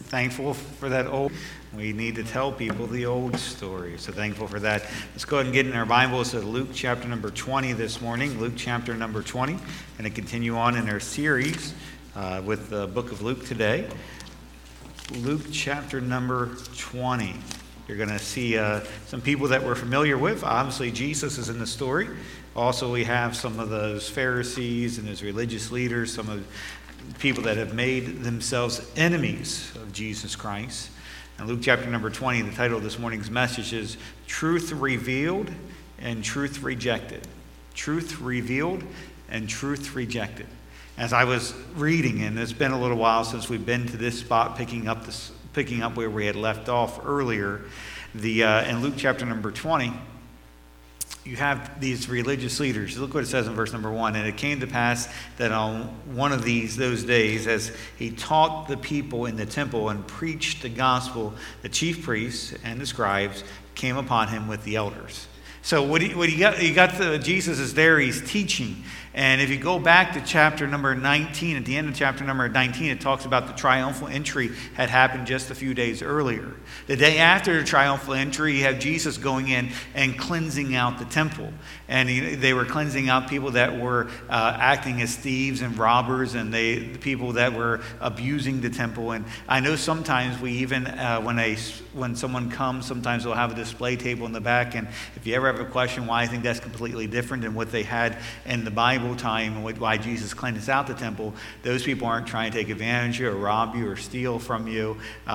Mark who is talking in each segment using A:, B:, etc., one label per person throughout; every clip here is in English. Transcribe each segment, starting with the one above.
A: thankful for that old. We need to tell people the old story. So thankful for that. Let's go ahead and get in our Bibles to Luke chapter number 20 this morning. Luke chapter number 20. And to continue on in our series with the book of Luke today. Luke chapter number 20. You're going to see some people that we're familiar with. Obviously, Jesus is in the story. Also, we have some of those Pharisees and those religious leaders, some of the people that have made themselves enemies of Jesus Christ. In Luke chapter number 20, the title of this morning's message is Truth Revealed and Truth Rejected. Truth Revealed and Truth Rejected. As I was reading, and it's been a little while since we've been to this spot, picking up where we had left off earlier, in Luke chapter number 20, you have these religious leaders. Look what it says in verse number 1. And it came to pass that on one of those days, as he taught the people in the temple and preached the gospel, the chief priests and the scribes came upon him with the elders. So what you got Jesus is there, he's teaching. And if you go back to chapter number 19, at the end of chapter number 19, it talks about the triumphal entry had happened just a few days earlier. The day after the triumphal entry, you have Jesus going in and cleansing out the temple. And they were cleansing out people that were acting as thieves and robbers, and the people that were abusing the temple. And I know sometimes we even, when someone comes, sometimes they'll have a display table in the back. And if you ever have a question why, I think that's completely different than what they had in the Bible time and why Jesus cleansed out the temple. Those people aren't trying to take advantage of you or rob you or steal from you.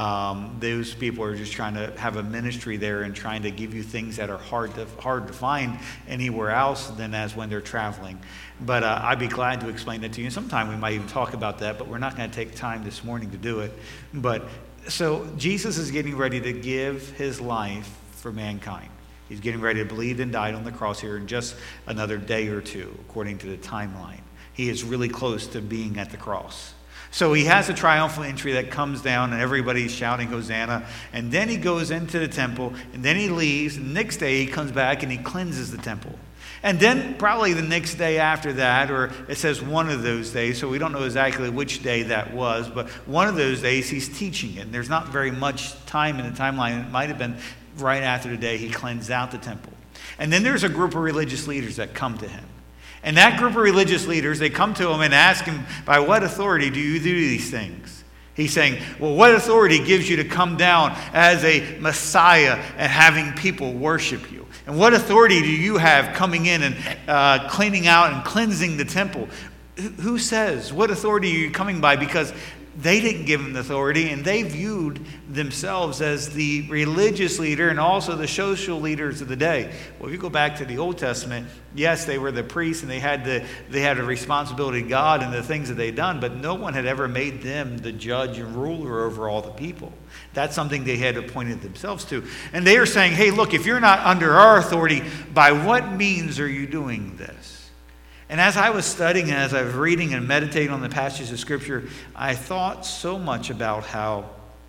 A: Those people are just trying to have a ministry there and trying to give you things that are hard to find anywhere else than as when they're traveling. But I'd be glad to explain that to you. Sometime we might even talk about that, but we're not going to take time this morning to do it. But so Jesus is getting ready to give his life for mankind. He's getting ready to bleed and die on the cross here in just another day or two, according to the timeline. He is really close to being at the cross. So he has a triumphal entry that comes down and everybody's shouting Hosanna. And then he goes into the temple and then he leaves. And the next day he comes back and he cleanses the temple. And then probably the next day after that, or it says one of those days, so we don't know exactly which day that was, but one of those days he's teaching it. And there's not very much time in the timeline. It might have been right after the day he cleansed out the temple. And then there's a group of religious leaders that come to him. And that group of religious leaders, they come to him and ask him, by what authority do you do these things? He's saying, well, what authority gives you to come down as a Messiah and having people worship you? And what authority do you have coming in and cleaning out and cleansing the temple? Who says? What authority are you coming by? Because they didn't give him the authority, and they viewed themselves as the religious leader and also the social leaders of the day. Well, if you go back to the Old Testament, yes, they were the priests, and they had a responsibility to God and the things that they'd done, but no one had ever made them the judge and ruler over all the people. That's something they had appointed themselves to. And they are saying, hey, look, if you're not under our authority, by what means are you doing this? And as I was studying and as I was reading and meditating on the passages of Scripture, I thought so much about how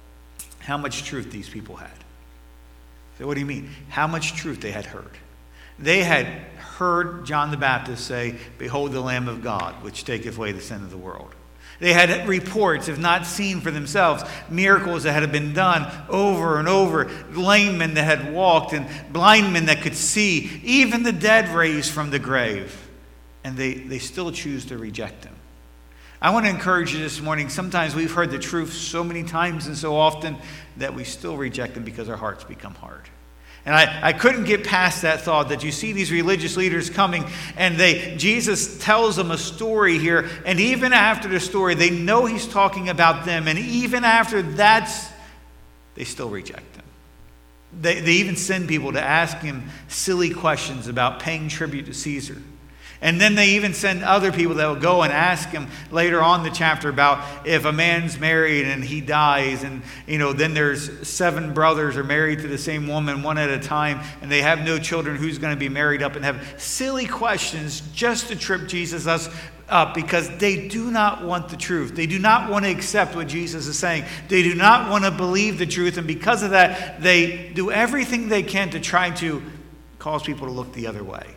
A: much truth these people had. So what do you mean? How much truth they had heard. They had heard John the Baptist say, behold the Lamb of God, which taketh away the sin of the world. They had reports, if not seen for themselves, miracles that had been done over and over, lame men that had walked and blind men that could see, even the dead raised from the grave. And they still choose to reject him. I want to encourage you this morning. Sometimes we've heard the truth so many times and so often that we still reject them because our hearts become hard. And I couldn't get past that thought that you see these religious leaders coming and Jesus tells them a story here. And even after the story, they know he's talking about them. And even after that, they still reject him. They even send people to ask him silly questions about paying tribute to Caesar. And then they even send other people that will go and ask him later on in the chapter about if a man's married and he dies and, then there's 7 brothers are married to the same woman, one at a time, and they have no children, who's going to be married up, and have silly questions just to trip Jesus up because they do not want the truth. They do not want to accept what Jesus is saying. They do not want to believe the truth. And because of that, they do everything they can to try to cause people to look the other way.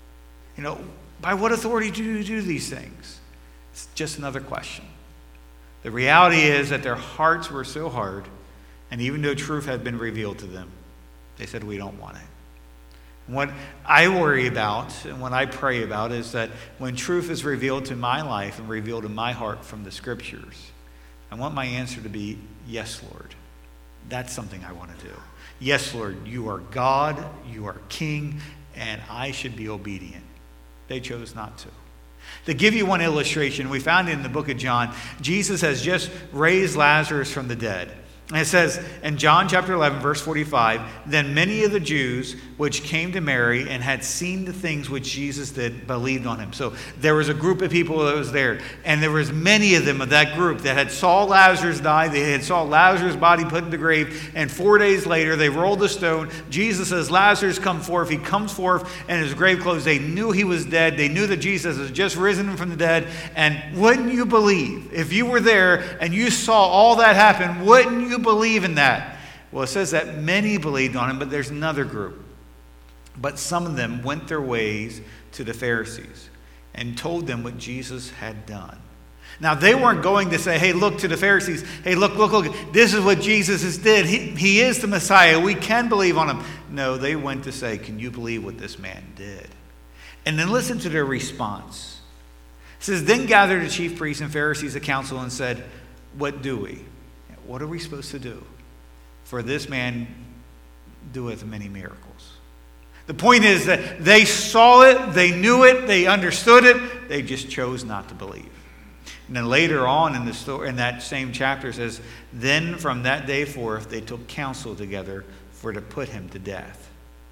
A: By what authority do you do these things? It's just another question. The reality is that their hearts were so hard, and even though truth had been revealed to them, they said, we don't want it. And what I worry about and what I pray about is that when truth is revealed to my life and revealed in my heart from the Scriptures, I want my answer to be, yes, Lord. That's something I want to do. Yes, Lord, you are God, you are King, and I should be obedient. They chose not to. To give you one illustration, we found it in the book of John. Jesus has just raised Lazarus from the dead. And it says in John chapter 11, verse 45, then many of the Jews which came to Mary and had seen the things which Jesus did believed on him. So there was a group of people that was there. And there was many of them of that group that had saw Lazarus die. They had saw Lazarus' body put in the grave. And 4 days later, they rolled the stone. Jesus says, Lazarus, come forth. He comes forth and his grave closed. They knew he was dead. They knew that Jesus had just risen from the dead. And wouldn't you believe, if you were there and you saw all that happen, wouldn't you believe in that? Well, it says that many believed on him, but there's another group. But some of them went their ways to the Pharisees and told them what Jesus had done. Now, they weren't going to say, hey, look to the Pharisees. Hey, look. This is what Jesus did. He is the Messiah. We can believe on him. No, they went to say, can you believe what this man did? And then listen to their response. It says, then gathered the chief priests and Pharisees a council and said, what do we? What are we supposed to do? For this man doeth many miracles. The point is that they saw it, they knew it, they understood it, they just chose not to believe. And then later on in the story, in that same chapter, it says, then from that day forth they took counsel together for to put him to death.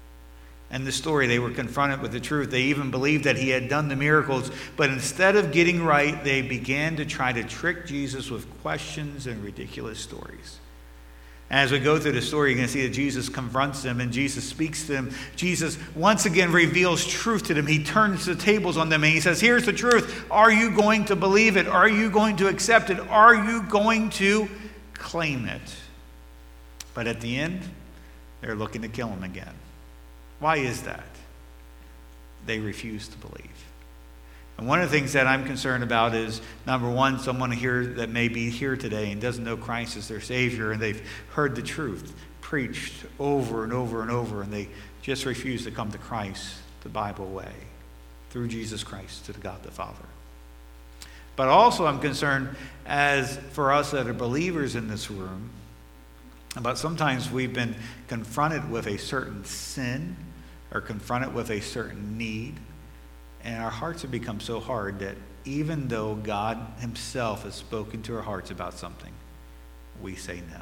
A: And the story, they were confronted with the truth. They even believed that he had done the miracles. But instead of getting right, they began to try to trick Jesus with questions and ridiculous stories. And as we go through the story, you're going to see that Jesus confronts them and Jesus speaks to them. Jesus once again reveals truth to them. He turns the tables on them and he says, here's the truth. Are you going to believe it? Are you going to accept it? Are you going to claim it? But at the end, they're looking to kill him again. Why is that? They refuse to believe. And one of the things that I'm concerned about is, number one, someone here that may be here today and doesn't know Christ as their Savior, and they've heard the truth preached over and over and over, and they just refuse to come to Christ the Bible way, through Jesus Christ to the God the Father. But also I'm concerned, as for us that are believers in this room, about sometimes we've been confronted with a certain sin or confronted with a certain need, and our hearts have become so hard that even though God himself has spoken to our hearts about something, we say no.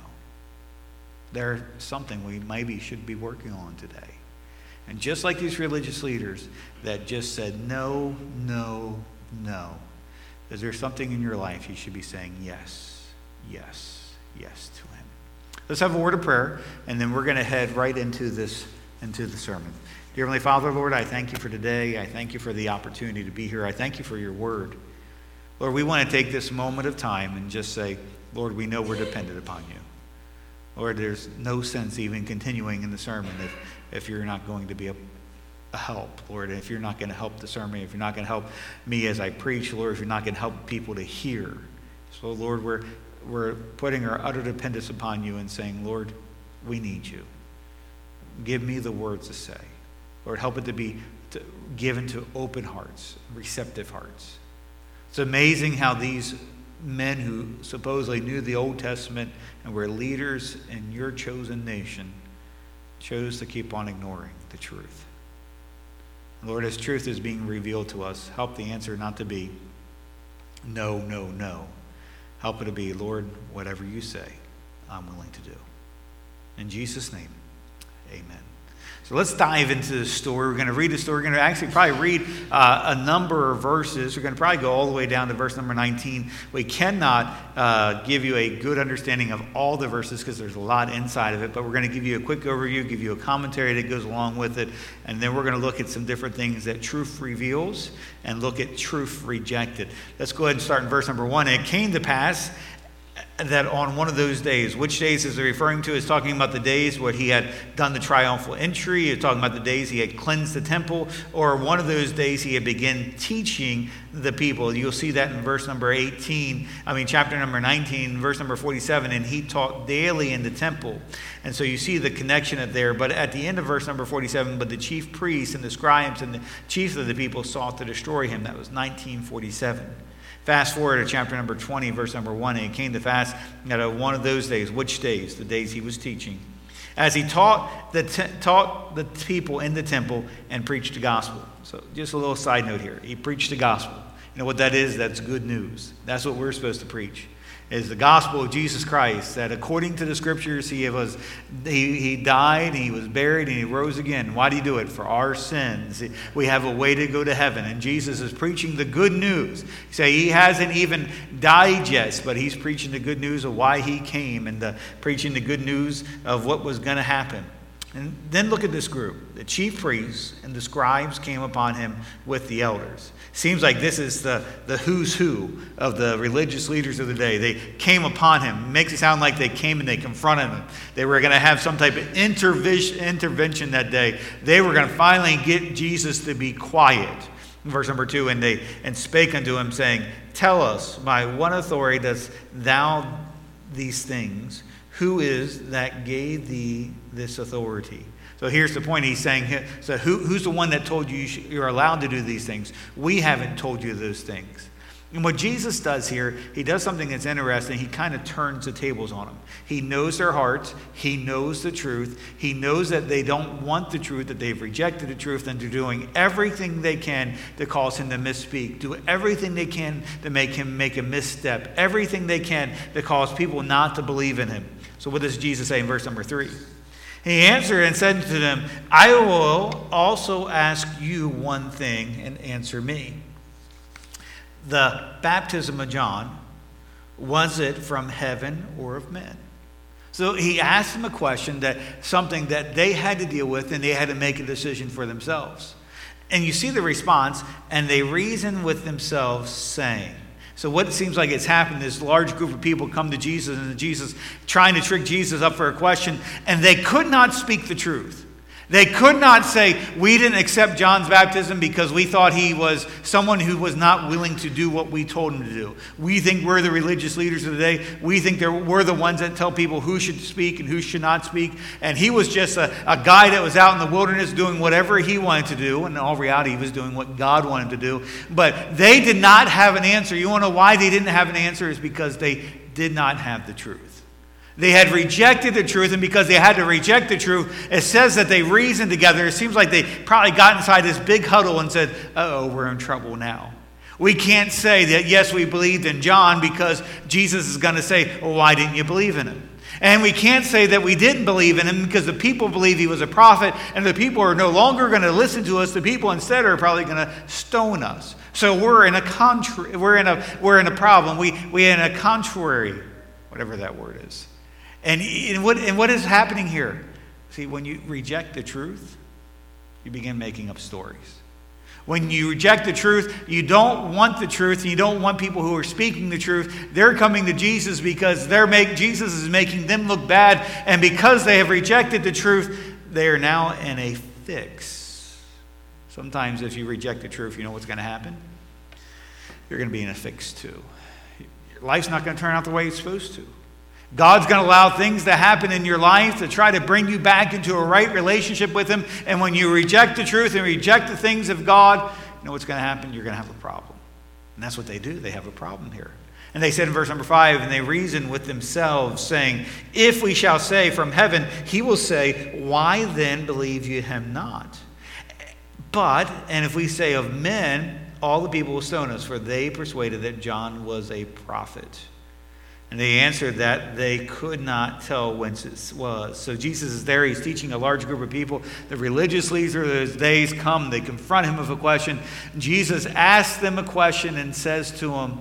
A: There's something we maybe should be working on today. And just like these religious leaders that just said no, no, no, is there something in your life you should be saying yes, yes, yes to him? Let's have a word of prayer, and then we're going to head right into the sermon. Dear Heavenly Father, Lord, I thank you for today. I thank you for the opportunity to be here. I thank you for your word. Lord, we want to take this moment of time and just say, Lord, we know we're dependent upon you. Lord, there's no sense even continuing in the sermon if you're not going to be a help, Lord. If you're not going to help the sermon, if you're not going to help me as I preach, Lord, if you're not going to help people to hear. So, Lord, we're putting our utter dependence upon you and saying, Lord, we need you. Give me the words to say. Lord, help it to be given to open hearts, receptive hearts. It's amazing how these men who supposedly knew the Old Testament and were leaders in your chosen nation chose to keep on ignoring the truth. Lord, as truth is being revealed to us, help the answer not to be no, no, no. Help it to be, Lord, whatever you say, I'm willing to do. In Jesus' name, amen. So let's dive into the story. We're going to read the story. We're going to actually probably read a number of verses. We're going to probably go all the way down to verse number 19. We cannot give you a good understanding of all the verses because there's a lot inside of it, but we're going to give you a quick overview, give you a commentary that goes along with it, and then we're going to look at some different things that truth reveals and look at truth rejected. Let's go ahead and start in verse number 1. And it came to pass that on one of those days, which days is he referring to? Is talking about the days where he had done the triumphal entry, he's talking about the days he had cleansed the temple, or one of those days he had begun teaching the people. You'll see that in chapter number 19, verse number 47, and he taught daily in the temple. And so you see the connection there. But at the end of verse number 47, but the chief priests and the scribes and the chiefs of the people sought to destroy him. That was 1947. Fast forward to chapter number 20, verse number 1, and it came to pass that one of those days, which days? The days he was teaching, as he taught the people in the temple and preached the gospel. So just a little side note here. He preached the gospel. You know what that is? That's good news. That's what we're supposed to preach, is the gospel of Jesus Christ, that according to the scriptures, he died, he was buried, and he rose again. Why did he do it? For our sins. We have a way to go to heaven, and Jesus is preaching the good news. You say he hasn't even died yet, but he's preaching the good news of why he came, and preaching the good news of what was going to happen. And then look at this group. The chief priests and the scribes came upon him with the elders. Seems like this is the who's who of the religious leaders of the day. They came upon him. It makes it sound like they came and they confronted him. They were going to have some type of intervention that day. They were going to finally get Jesus to be quiet. Verse number 2, and spake unto him, saying, Tell us, by what authority dost thou these things? Who is that gave thee this authority? So here's the point. He's saying, so who's the one that told you you're allowed to do these things? We haven't told you those things. And what Jesus does here, he does something that's interesting. He kind of turns the tables on them. He knows their hearts. He knows the truth. He knows that they don't want the truth, that they've rejected the truth, and they're doing everything they can to cause him to misspeak, do everything they can to make him make a misstep, everything they can to cause people not to believe in him. So what does Jesus say in verse number 3? He answered and said to them, I will also ask you one thing, and answer me. The baptism of John, was it from heaven or of men? So he asked them a question, something that they had to deal with, and they had to make a decision for themselves. And you see the response, and they reason with themselves, saying. So what seems like it's happened, this large group of people come to Jesus, and Jesus trying to trick Jesus up for a question, and they could not speak the truth. They could not say, we didn't accept John's baptism because we thought he was someone who was not willing to do what we told him to do. We think we're the religious leaders of the day. We think we're the ones that tell people who should speak and who should not speak. And he was just a guy that was out in the wilderness doing whatever he wanted to do. And in all reality, he was doing what God wanted to do. But they did not have an answer. You want to know why they didn't have an answer? Is because they did not have the truth. They had rejected the truth, and because they had to reject the truth, it says that they reasoned together. It seems like they probably got inside this big huddle and said, uh-oh, we're in trouble now. We can't say that, yes, we believed in John, because Jesus is going to say, well, why didn't you believe in him? And we can't say that we didn't believe in him because the people believe he was a prophet, and the people are no longer going to listen to us. The people instead are probably going to stone us. So we're in a problem. We're in a contrary, whatever that word is. And what is happening here? See, when you reject the truth, you begin making up stories. When you reject the truth, you don't want the truth, and you don't want people who are speaking the truth. They're coming to Jesus because Jesus is making them look bad, and because they have rejected the truth, they are now in a fix. Sometimes if you reject the truth, you know what's going to happen? You're going to be in a fix too. Your life's not going to turn out the way it's supposed to. God's going to allow things to happen in your life to try to bring you back into a right relationship with him. And when you reject the truth and reject the things of God, you know what's going to happen? You're going to have a problem. And that's what they do. They have a problem here. And they said in verse number 5, and they reasoned with themselves, saying, if we shall say from heaven, he will say, why then believe you him not? But, and if we say of men, all the people will stone us, for they persuaded that John was a prophet. And they answered that they could not tell whence it was. So Jesus is there. He's teaching a large group of people. The religious leaders of those days come. They confront him with a question. Jesus asks them a question and says to them,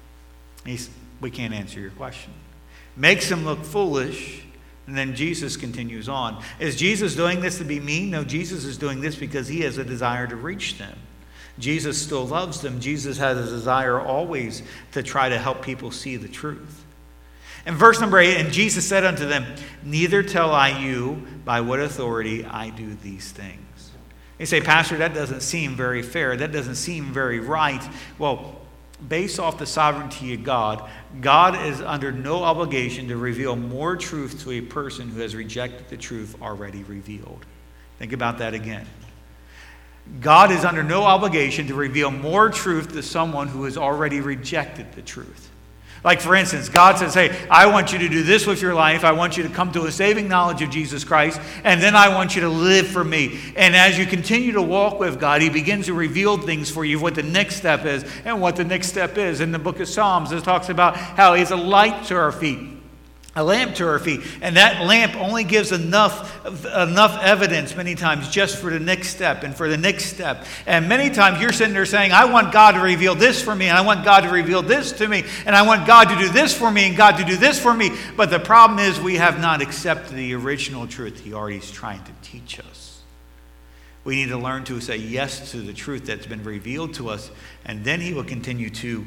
A: we can't answer your question. Makes them look foolish. And then Jesus continues on. Is Jesus doing this to be mean? No, Jesus is doing this because he has a desire to reach them. Jesus still loves them. Jesus has a desire always to try to help people see the truth. In verse number 8, and Jesus said unto them, neither tell I you by what authority I do these things. You say, Pastor, that doesn't seem very fair. That doesn't seem very right. Well, based off the sovereignty of God, God is under no obligation to reveal more truth to a person who has rejected the truth already revealed. Think about that again. God is under no obligation to reveal more truth to someone who has already rejected the truth. Like, for instance, God says, hey, I want you to do this with your life. I want you to come to a saving knowledge of Jesus Christ, and then I want you to live for me. And as you continue to walk with God, he begins to reveal things for you, what the next step is and what the next step is. In the book of Psalms, it talks about how he's a light to our feet, a lamp to our feet. And that lamp only gives enough evidence many times just for the next step and for the next step. And many times you're sitting there saying, I want God to reveal this for me, and I want God to reveal this to me, and I want God to do this for me, and God to do this for me. But the problem is we have not accepted the original truth he already is trying to teach us. We need to learn to say yes to the truth that's been revealed to us, and then he will continue to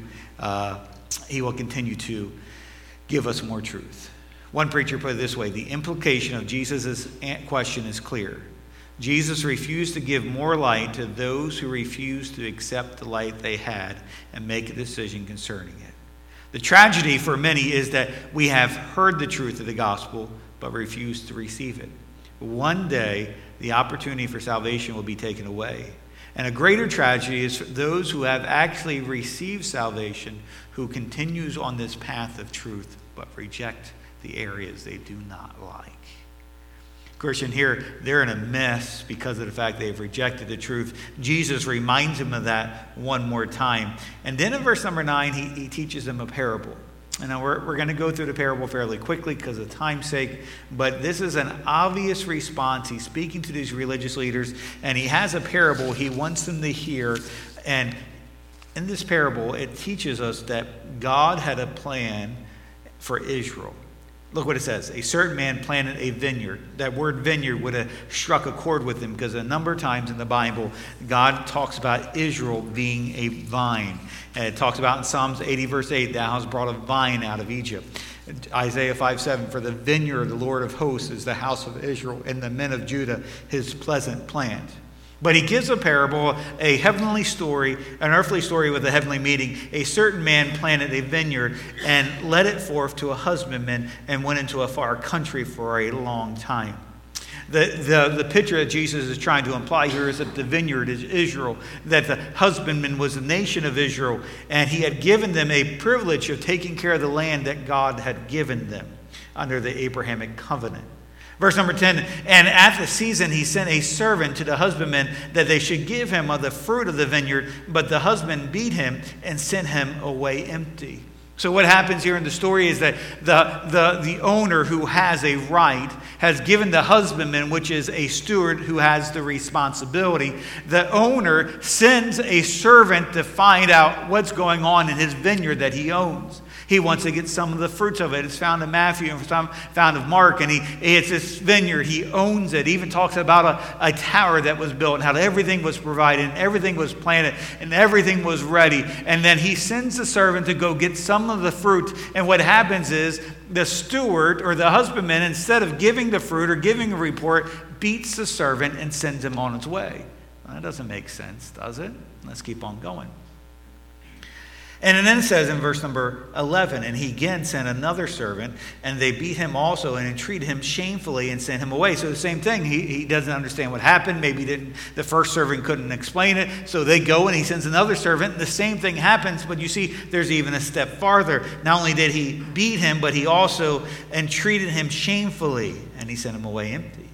A: give us more truth. One preacher put it this way: the implication of Jesus' question is clear. Jesus refused to give more light to those who refused to accept the light they had and make a decision concerning it. The tragedy for many is that we have heard the truth of the gospel but refuse to receive it. One day, the opportunity for salvation will be taken away. And a greater tragedy is for those who have actually received salvation, who continues on this path of truth but reject the areas they do not like. Christian, here, they're in a mess because of the fact they've rejected the truth. Jesus reminds them of that one more time. And then in verse number 9, he teaches them a parable. And now we're going to go through the parable fairly quickly because of time's sake, but this is an obvious response. He's speaking to these religious leaders, and he has a parable he wants them to hear. And in this parable, it teaches us that God had a plan for Israel. Look what it says. A certain man planted a vineyard. That word vineyard would have struck a chord with him because a number of times in the Bible, God talks about Israel being a vine. And it talks about in Psalms 80 verse 8, thou hast brought a vine out of Egypt. Isaiah 5:7, for the vineyard of the Lord of hosts is the house of Israel, and the men of Judah his pleasant plant. But he gives a parable, a heavenly story, an earthly story with a heavenly meaning. A certain man planted a vineyard and led it forth to a husbandman and went into a far country for a long time. The picture that Jesus is trying to imply here is that the vineyard is Israel, that the husbandman was the nation of Israel, and he had given them a privilege of taking care of the land that God had given them under the Abrahamic covenant. Verse number 10, and at the season he sent a servant to the husbandman that they should give him of the fruit of the vineyard, but the husband beat him and sent him away empty. So what happens here in the story is that the owner who has a right has given the husbandman, which is a steward who has the responsibility. The owner sends a servant to find out what's going on in his vineyard that he owns. He wants to get some of the fruits of it. It's found in Matthew and found of Mark. And it's this vineyard. He owns it. He even talks about a tower that was built and how everything was provided and everything was planted and everything was ready. And then he sends the servant to go get some of the fruit. And what happens is the steward or the husbandman, instead of giving the fruit or giving a report, beats the servant and sends him on his way. Well, that doesn't make sense, does it? Let's keep on going. And then it says in verse number 11, and he again sent another servant, and they beat him also and entreated him shamefully and sent him away. So the same thing. He doesn't understand what happened. Maybe the first servant couldn't explain it. So they go and he sends another servant. The same thing happens, but you see there's even a step farther. Not only did he beat him, but he also entreated him shamefully, and he sent him away empty.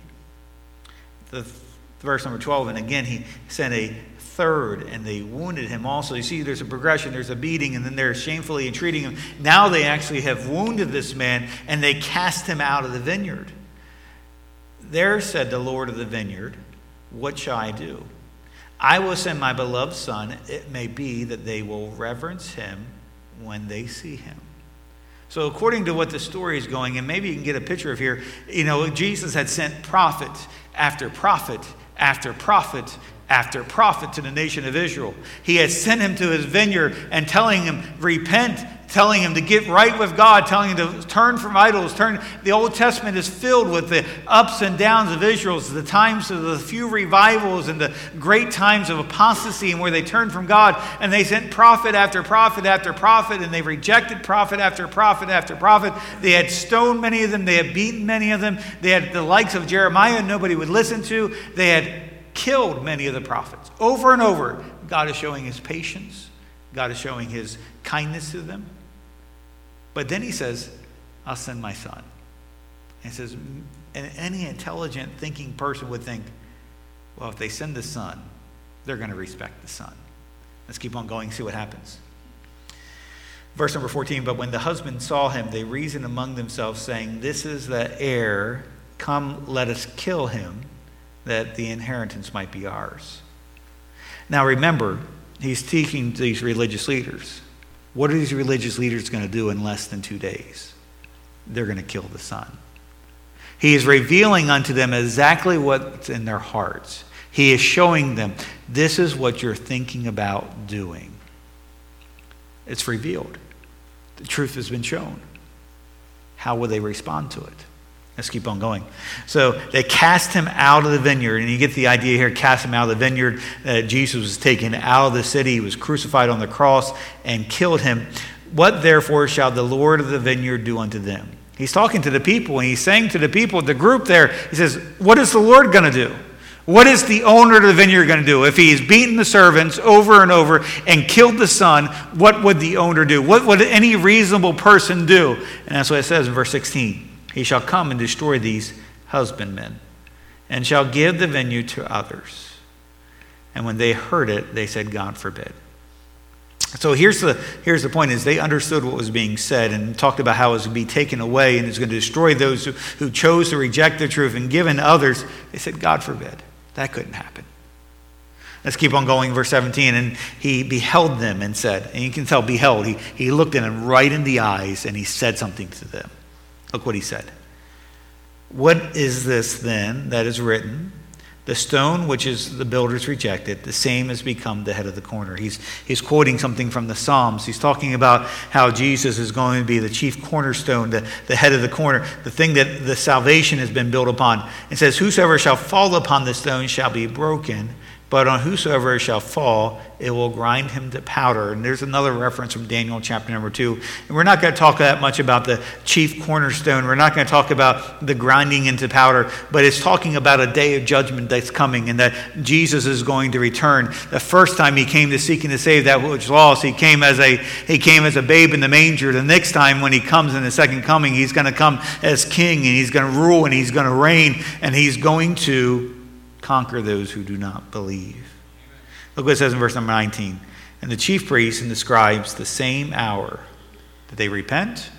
A: Verse number 12, and again he sent a third, and they wounded him also. You see, there's a progression. There's a beating, and then they're shamefully entreating him. Now they actually have wounded this man, and they cast him out of the vineyard. There said the Lord of the vineyard, what shall I do? I will send my beloved son. It may be that they will reverence him when they see him. So according to what the story is going, and maybe you can get a picture of here, Jesus had sent prophet after prophet after prophet after prophet to the nation of Israel. He had sent him to his vineyard and telling him, repent, telling him to get right with God, telling him to turn from idols. The Old Testament is filled with the ups and downs of Israel, the times of the few revivals and the great times of apostasy and where they turned from God. And they sent prophet after prophet after prophet, and they rejected prophet after prophet after prophet. They had stoned many of them. They had beaten many of them. They had the likes of Jeremiah nobody would listen to. They had killed many of the prophets. Over and over, God is showing his patience. God is showing his kindness to them. But then he says, I'll send my son. And he says, and any intelligent thinking person would think, well, if they send the son, they're going to respect the son. Let's keep on going, see what happens. Verse number 14, but when the husband saw him, they reasoned among themselves, saying, this is the heir. Come, let us kill him, that the inheritance might be ours. Now remember, he's teaching these religious leaders. What are these religious leaders going to do in less than 2 days? They're going to kill the son. He is revealing unto them exactly what's in their hearts. He is showing them, this is what you're thinking about doing. It's revealed. The truth has been shown. How will they respond to it? Let's keep on going. So they cast him out of the vineyard. And you get the idea here, cast him out of the vineyard. Jesus was taken out of the city. He was crucified on the cross and killed him. What therefore shall the Lord of the vineyard do unto them? He's talking to the people, and he's saying to the people, the group there, he says, what is the Lord going to do? What is the owner of the vineyard going to do? If he's beaten the servants over and over and killed the son, what would the owner do? What would any reasonable person do? And that's what it says in verse 16. He shall come and destroy these husbandmen, and shall give the vineyard to others. And when they heard it, they said, God forbid. So here's the point, is they understood what was being said and talked about how it was going to be taken away and it's going to destroy those who chose to reject the truth and give in to others. They said, God forbid. That couldn't happen. Let's keep on going, verse 17. And he beheld them and said, and you can tell beheld, he looked at them right in the eyes and he said something to them. Look what he said. What is this then that is written? The stone which is the builders rejected, the same has become the head of the corner. He's quoting something from the Psalms. He's talking about how Jesus is going to be the chief cornerstone, the head of the corner, the thing that the salvation has been built upon. It says, whosoever shall fall upon the stone shall be broken, but on whosoever shall fall, it will grind him to powder. And there's another reference from Daniel chapter number 2. And we're not going to talk that much about the chief cornerstone. We're not going to talk about the grinding into powder. But it's talking about a day of judgment that's coming and that Jesus is going to return. The first time he came to seek and to save that which was lost, he came as a babe in the manger. The next time when he comes in the second coming, he's going to come as king and he's going to rule and he's going to reign and he's going to conquer those who do not believe. Look what it says in verse number 19. And the chief priests and the scribes, the same hour, did they repent?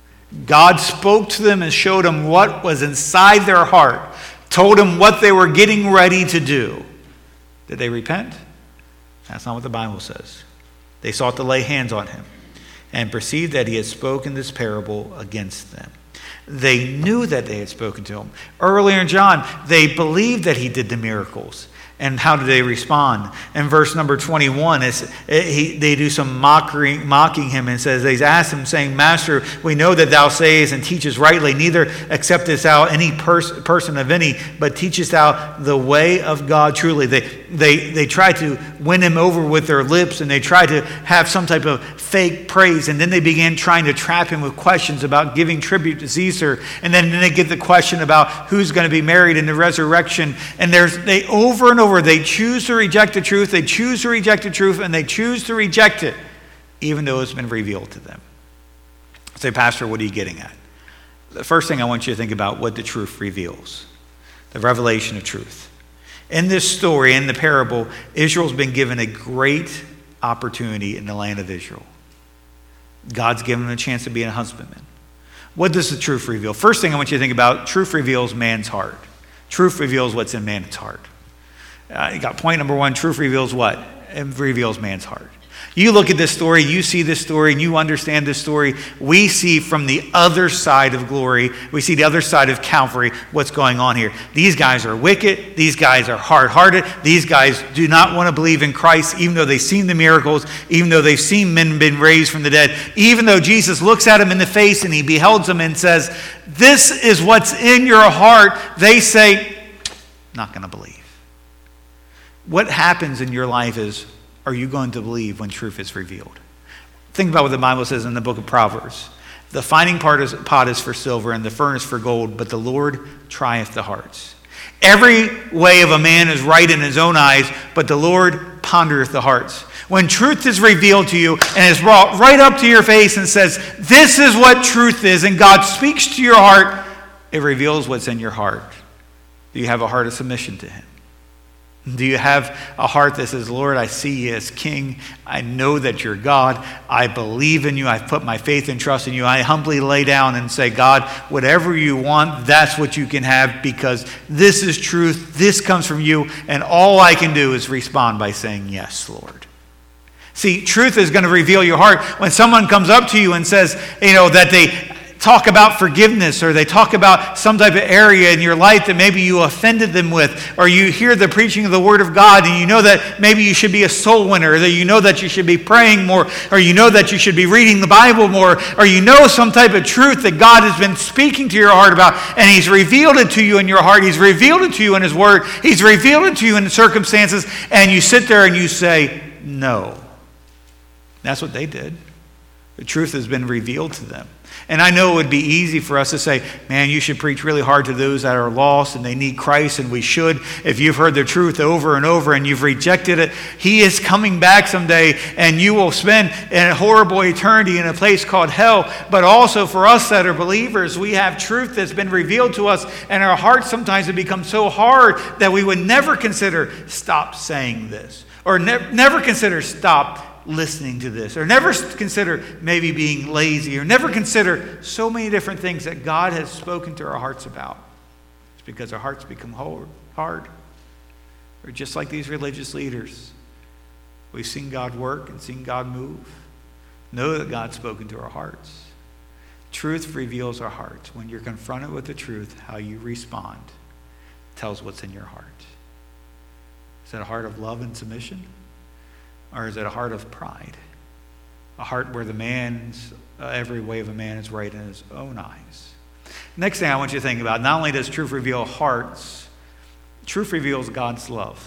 A: God spoke to them and showed them what was inside their heart, told them what they were getting ready to do. Did they repent? That's not what the Bible says. They sought to lay hands on him and perceived that he had spoken this parable against them. They knew that they had spoken to him. Earlier in John, they believed that he did the miracles. And how do they respond? In verse number 21, they do some mocking him and says, they ask him saying, Master, we know that thou sayest and teachest rightly, neither acceptest thou any person of any, but teachest thou the way of God truly. They try to win him over with their lips and they try to have some type of fake praise. And then they began trying to trap him with questions about giving tribute to Caesar. And then they get the question about who's going to be married in the resurrection. And they over and over, they choose to reject the truth, they choose to reject the truth, and they choose to reject it, even though it's been revealed to them. Say, Pastor, what are you getting at? The first thing I want you to think about what the truth reveals. The revelation of truth. In this story, in the parable, Israel's been given a great opportunity in the land of Israel. God's given them a chance to be a husbandman. What does the truth reveal? First thing I want you to think about, truth reveals man's heart. Truth reveals what's in man's heart. You got point number one, truth reveals what? It reveals man's heart. You look at this story, you see this story, and you understand this story. We see from the other side of glory, we see the other side of Calvary, what's going on here. These guys are wicked. These guys are hard-hearted. These guys do not want to believe in Christ, even though they've seen the miracles, even though they've seen men been raised from the dead, even though Jesus looks at them in the face and he beholds them and says, this is what's in your heart. They say, not going to believe. What happens in your life is, are you going to believe when truth is revealed? Think about what the Bible says in the book of Proverbs. The finding pot is for silver and the furnace for gold, but the Lord trieth the hearts. Every way of a man is right in his own eyes, but the Lord pondereth the hearts. When truth is revealed to you and is brought right up to your face and says, this is what truth is, and God speaks to your heart, it reveals what's in your heart. Do you have a heart of submission to him? Do you have a heart that says, Lord, I see you as King. I know that you're God. I believe in you. I've put my faith and trust in you. I humbly lay down and say, God, whatever you want, that's what you can have, because this is truth. This comes from you. And all I can do is respond by saying, yes, Lord. See, truth is going to reveal your heart. When someone comes up to you and says, that they talk about forgiveness, or they talk about some type of area in your life that maybe you offended them with, or you hear the preaching of the Word of God and you know that maybe you should be a soul winner, or that you know that you should be praying more, or you know that you should be reading the Bible more, or you know some type of truth that God has been speaking to your heart about, and he's revealed it to you in your heart, he's revealed it to you in his Word, he's revealed it to you in the circumstances, and you sit there and you say, no. That's what they did. The truth has been revealed to them. And I know it would be easy for us to say, man, you should preach really hard to those that are lost and they need Christ, and we should. If you've heard the truth over and over and you've rejected it, he is coming back someday and you will spend a horrible eternity in a place called hell. But also for us that are believers, we have truth that's been revealed to us, and our hearts sometimes have become so hard that we would never consider stop saying this, or never consider stop listening to this, or never consider maybe being lazy, or never consider so many different things that God has spoken to our hearts about. It's because our hearts become hard. Or just like these religious leaders, we've seen God work and seen God move. Know that God's spoken to our hearts. Truth reveals our hearts. When you're confronted with the truth, how you respond tells what's in your heart. Is that a heart of love and submission? Or is it a heart of pride? A heart where the man's, every way of a man is right in his own eyes. Next thing I want you to think about, not only does truth reveal hearts, truth reveals God's love.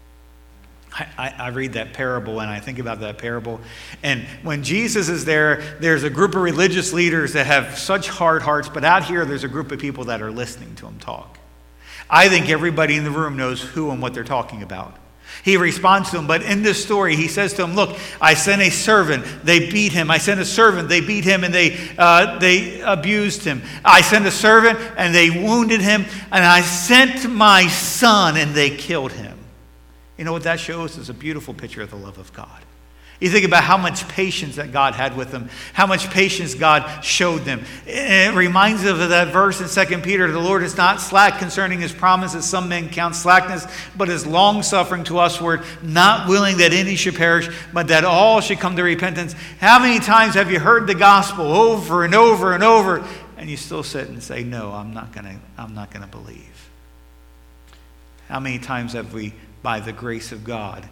A: I read that parable and I think about that parable. And when Jesus is there, there's a group of religious leaders that have such hard hearts, but out here there's a group of people that are listening to him talk. I think everybody in the room knows who and what they're talking about. He responds to them, but in this story, he says to them, look, I sent a servant, they beat him. I sent a servant, they beat him, and they abused him. I sent a servant, and they wounded him, and I sent my son, and they killed him. You know what that shows is a beautiful picture of the love of God. You think about how much patience that God had with them, how much patience God showed them. And it reminds us of that verse in 2 Peter, the Lord is not slack concerning his promise, as some men count slackness, but is long-suffering to usward, not willing that any should perish, but that all should come to repentance. How many times have you heard the gospel over and over and over, and you still sit and say, no, I'm not gonna believe? How many times have we, by the grace of God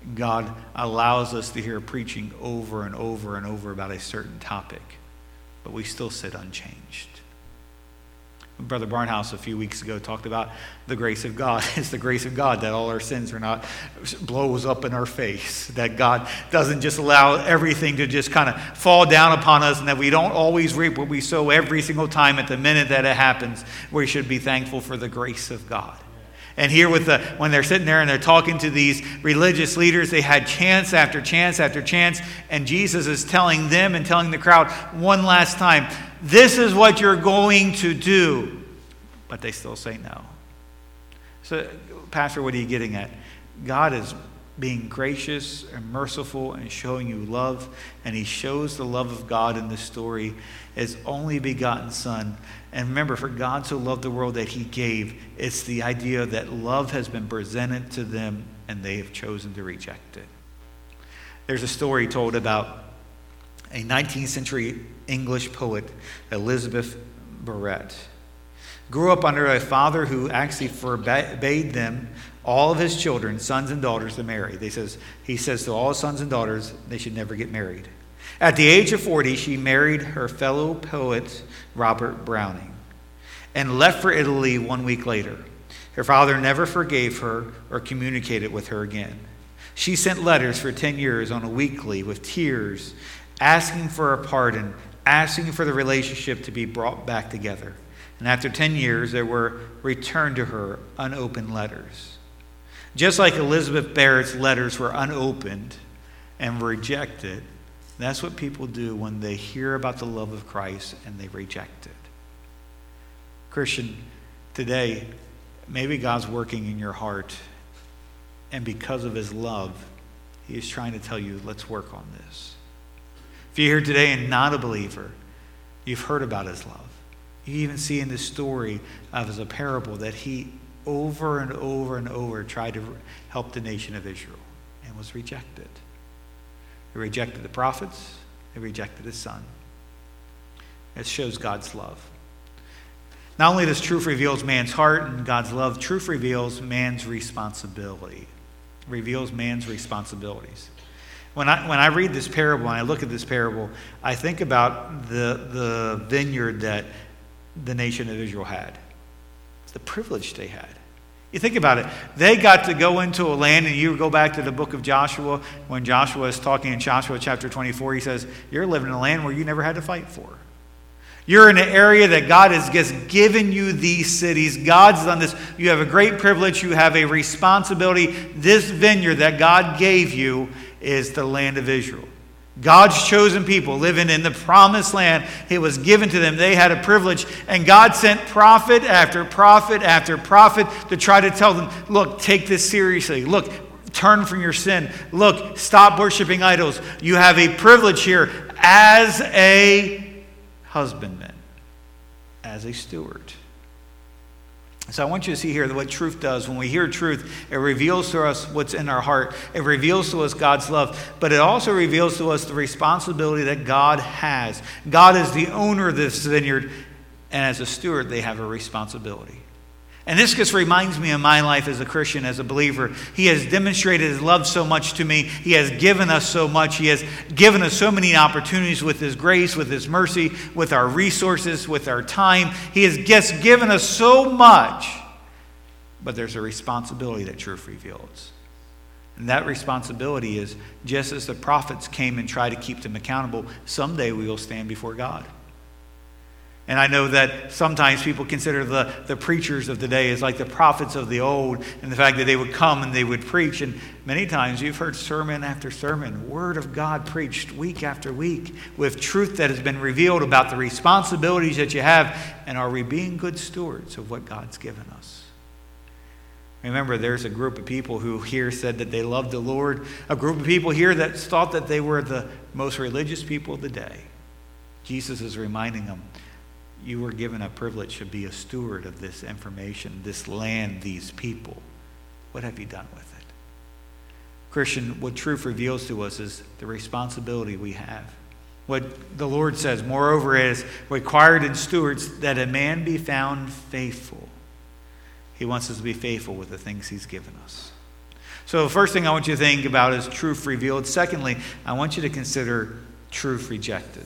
A: allows us to hear preaching over and over and over about a certain topic, but we still sit unchanged? Brother Barnhouse a few weeks ago talked about the grace of God. It's the grace of God that all our sins are not blows up in our face, that God doesn't just allow everything to just kind of fall down upon us, and that we don't always reap what we sow every single time at the minute that it happens. We should be thankful for the grace of God. And here when they're sitting there and they're talking to these religious leaders, they had chance after chance after chance. And Jesus is telling them and telling the crowd one last time, this is what you're going to do. But they still say no. So, Pastor, what are you getting at? God is being gracious and merciful and showing you love. And he shows the love of God in this story, his only begotten Son. And remember, for God so loved the world that he gave, it's the idea that love has been presented to them and they have chosen to reject it. There's a story told about a 19th century English poet, Elizabeth Barrett. Grew up under a father who actually forbade them, all of his children, sons and daughters, to marry. He says to all his sons and daughters they should never get married. At the age of 40, she married her fellow poet, Robert Browning, and left for Italy 1 week later. Her father never forgave her or communicated with her again. She sent letters for 10 years on a weekly with tears, asking for a pardon, asking for the relationship to be brought back together. And after 10 years, there were returned to her unopened letters. Just like Elizabeth Barrett's letters were unopened and rejected, that's what people do when they hear about the love of Christ and they reject it. Christian, today, maybe God's working in your heart, and because of his love, he is trying to tell you, let's work on this. If you're here today and not a believer, you've heard about his love. You even see in this story as a parable that he over and over and over tried to help the nation of Israel and was rejected. He rejected the prophets. He rejected his son. It shows God's love. Not only does truth reveals man's heart and God's love, truth reveals man's responsibility. It reveals man's responsibilities. When I read this parable and I look at this parable, I think about the vineyard that the nation of Israel had. It's the privilege they had. You think about it. They got to go into a land, and you go back to the book of Joshua, when Joshua is talking in Joshua chapter 24, he says, you're living in a land where you never had to fight for. You're in an area that God has just given you these cities. God's done this. You have a great privilege. You have a responsibility. This vineyard that God gave you is the land of Israel. God's chosen people living in the promised land. It was given to them. They had a privilege. And God sent prophet after prophet after prophet to try to tell them, look, take this seriously. Look, turn from your sin. Look, stop worshiping idols. You have a privilege here as a husbandman, as a steward. So I want you to see here what truth does. When we hear truth, it reveals to us what's in our heart. It reveals to us God's love. But it also reveals to us the responsibility that God has. God is the owner of this vineyard. And as a steward, they have a responsibility. And this just reminds me of my life as a Christian, as a believer. He has demonstrated his love so much to me. He has given us so much. He has given us so many opportunities with his grace, with his mercy, with our resources, with our time. He has just given us so much. But there's a responsibility that truth reveals. And that responsibility is, just as the prophets came and tried to keep them accountable, someday we will stand before God. And I know that sometimes people consider the preachers of today as like the prophets of the old, and the fact that they would come and they would preach. And many times you've heard sermon after sermon, word of God preached week after week with truth that has been revealed about the responsibilities that you have. And are we being good stewards of what God's given us? Remember, there's a group of people who here said that they loved the Lord. A group of people here that thought that they were the most religious people of the day. Jesus is reminding them, you were given a privilege to be a steward of this information, this land, these people. What have you done with it? Christian, what truth reveals to us is the responsibility we have. What the Lord says, moreover, is required in stewards that a man be found faithful. He wants us to be faithful with the things he's given us. So the first thing I want you to think about is truth revealed. Secondly, I want you to consider truth rejected.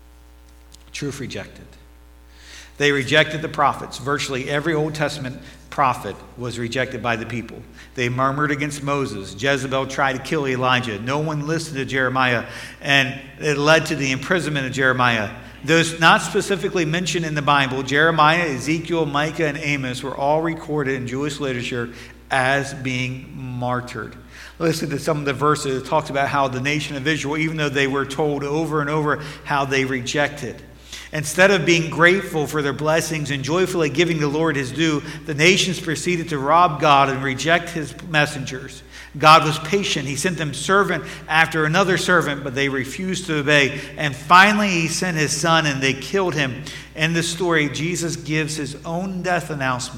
A: Truth rejected. They rejected the prophets. Virtually every Old Testament prophet was rejected by the people. They murmured against Moses. Jezebel tried to kill Elijah. No one listened to Jeremiah, and it led to the imprisonment of Jeremiah. Those not specifically mentioned in the Bible, Jeremiah, Ezekiel, Micah, and Amos, were all recorded in Jewish literature as being martyred. Listen to some of the verses. It talks about how the nation of Israel, even though they were told over and over how they rejected, instead of being grateful for their blessings and joyfully giving the Lord his due, the nations proceeded to rob God and reject his messengers. God was patient. He sent them servant after another servant, but they refused to obey. And finally, he sent his son, and they killed him. In this story, Jesus gives his own death announcement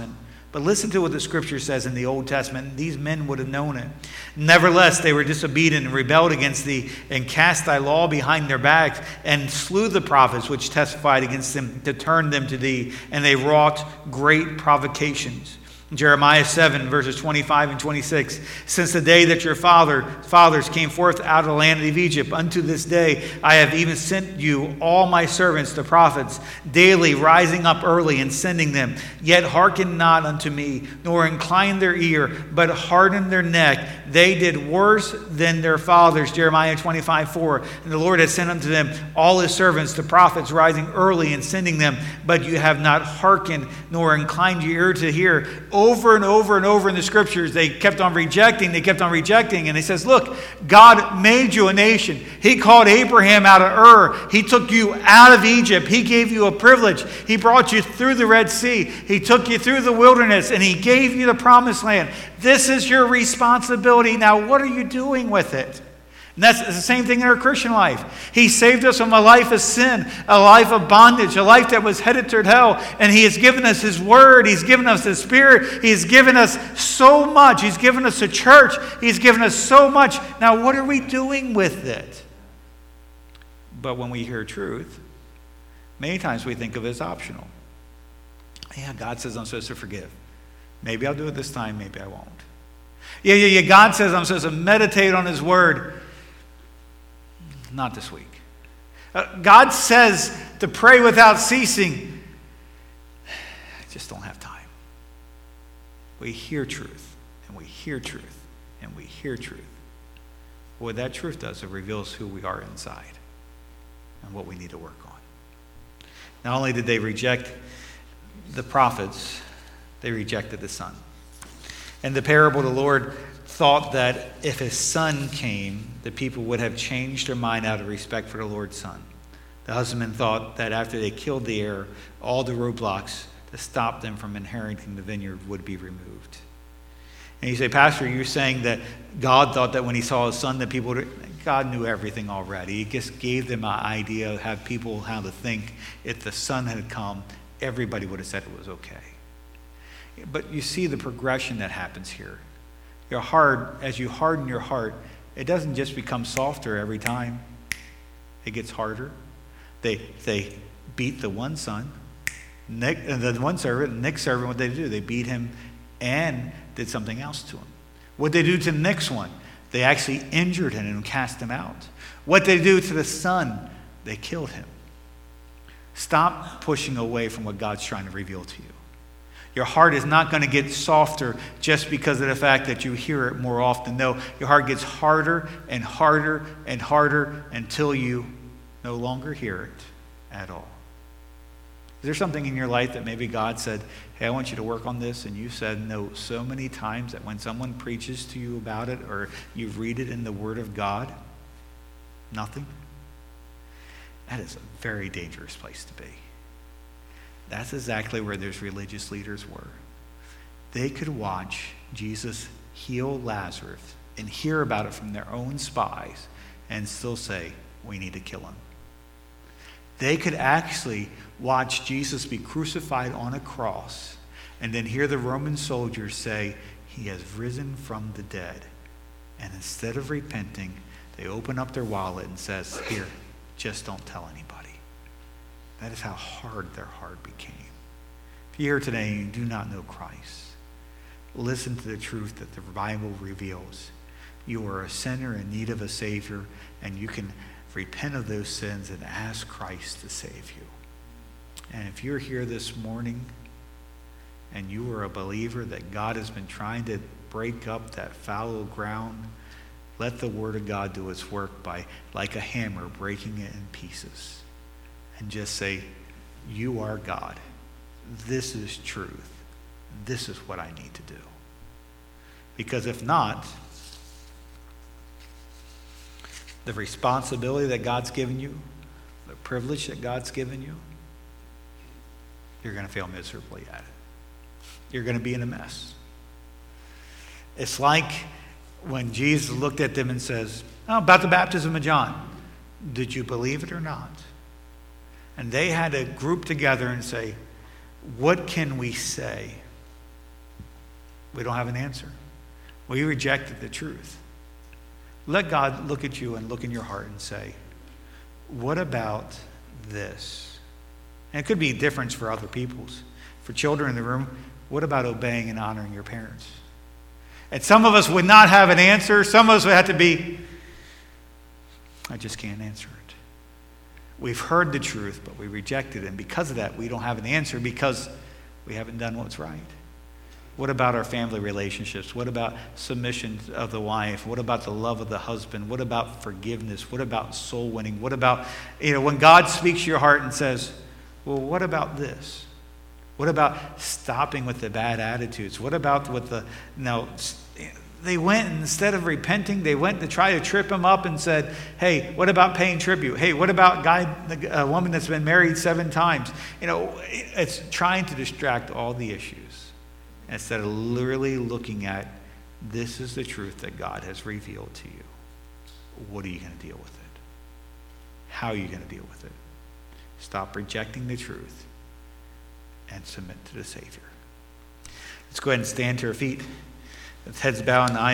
A: But listen to what the scripture says in the Old Testament. These men would have known it. Nevertheless, they were disobedient and rebelled against thee, and cast thy law behind their backs, and slew the prophets which testified against them to turn them to thee. And they wrought great provocations. Jeremiah 7, verses 25 and 26. Since the day that your fathers came forth out of the land of Egypt, unto this day I have even sent you all my servants, the prophets, daily rising up early and sending them. Yet hearken not unto me, nor incline their ear, but harden their neck. They did worse than their fathers. Jeremiah 25, 4. And the Lord had sent unto them all his servants, the prophets, rising early and sending them. But you have not hearkened, nor inclined your ear to hear. Over and over and over in the scriptures, they kept on rejecting. And he says, look, God made you a nation. He called Abraham out of Ur. He took you out of Egypt. He gave you a privilege. He brought you through the Red Sea. He took you through the wilderness, and he gave you the promised land. This is your responsibility. Now, what are you doing with it? And that's the same thing in our Christian life. He saved us from a life of sin, a life of bondage, a life that was headed toward hell. And he has given us his word. He's given us his spirit. He has given us so much. He's given us a church. He's given us so much. Now, what are we doing with it? But when we hear truth, many times we think of it as optional. Yeah, God says I'm supposed to forgive. Maybe I'll do it this time. Maybe I won't. Yeah. God says I'm supposed to meditate on his word. Not this week. God says to pray without ceasing. I just don't have time. We hear truth, and we hear truth, and we hear truth. What that truth does, it reveals who we are inside and what we need to work on. Not only did they reject the prophets, they rejected the Son. In the parable, the Lord thought that if his Son came, the people would have changed their mind out of respect for the Lord's Son. The husbandman thought that after they killed the heir, all the roadblocks to stop them from inheriting the vineyard would be removed. And you say, Pastor, you're saying that God thought that when he saw his Son, that people would... God knew everything already. He just gave them an idea of how to think. If the Son had come, everybody would have said it was okay. But you see the progression that happens here. Your heart, as you harden your heart, it doesn't just become softer every time. It gets harder. They beat the one son, the one servant. The next servant, what did they do? They beat him and did something else to him. What did they do to the next one? They actually injured him and cast him out. What did they do to the son? They killed him. Stop pushing away from what God's trying to reveal to you. Your heart is not going to get softer just because of the fact that you hear it more often. No, your heart gets harder and harder and harder until you no longer hear it at all. Is there something in your life that maybe God said, hey, I want you to work on this, and you said no so many times that when someone preaches to you about it or you read it in the Word of God, nothing? That is a very dangerous place to be. That's exactly where those religious leaders were. They could watch Jesus heal Lazarus and hear about it from their own spies and still say, we need to kill him. They could actually watch Jesus be crucified on a cross and then hear the Roman soldiers say, he has risen from the dead. And instead of repenting, they open up their wallet and says, here, just don't tell anybody. That is how hard their heart became. If you're here today and you do not know Christ, listen to the truth that the Bible reveals. You are a sinner in need of a Savior, and you can repent of those sins and ask Christ to save you. And if you're here this morning and you are a believer that God has been trying to break up that fallow ground, let the Word of God do its work by, like a hammer, breaking it in pieces. And just say, you are God. This is truth. This is what I need to do. Because if not, the responsibility that God's given you, the privilege that God's given you, you're going to fail miserably at it. You're going to be in a mess. It's like when Jesus looked at them and says, about the baptism of John, did you believe it or not? And they had to group together and say, what can we say? We don't have an answer. We rejected the truth. Let God look at you and look in your heart and say, what about this? And it could be a difference for other people's. For children in the room, what about obeying and honoring your parents? And some of us would not have an answer. Some of us would have to be, I just can't answer it. We've heard the truth, but we rejected it. And because of that, we don't have an answer because we haven't done what's right. What about our family relationships? What about submission of the wife? What about the love of the husband? What about forgiveness? What about soul winning? What about, when God speaks to your heart and says, well, what about this? What about stopping with the bad attitudes? What about with the, they went, and instead of repenting, they went to try to trip him up and said, hey, what about paying tribute? Hey, what about a woman that's been married 7 times? It's trying to distract all the issues instead of really looking at, this is the truth that God has revealed to you. What are you going to deal with it? How are you going to deal with it? Stop rejecting the truth and submit to the Savior. Let's go ahead and stand to our feet. With heads bowed and eyes